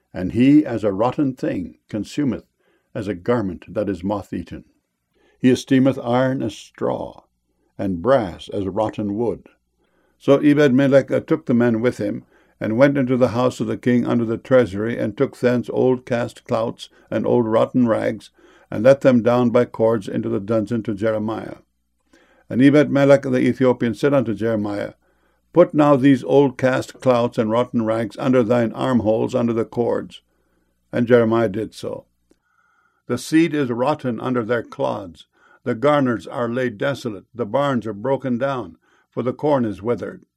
and he as a rotten thing consumeth, as a garment that is moth-eaten. He esteemeth iron as straw, and brass as rotten wood. So Ebed-melech took the men with him, and went into the house of the king under the treasury, and took thence old cast clouts and old rotten rags, and let them down by cords into the dungeon to Jeremiah. And Ebed-melech the Ethiopian said unto Jeremiah, Put now these old cast clouts and rotten rags under thine armholes under the cords. And Jeremiah did so. The seed is rotten under their clods, the garners are laid desolate, the barns are broken down, for the corn is withered.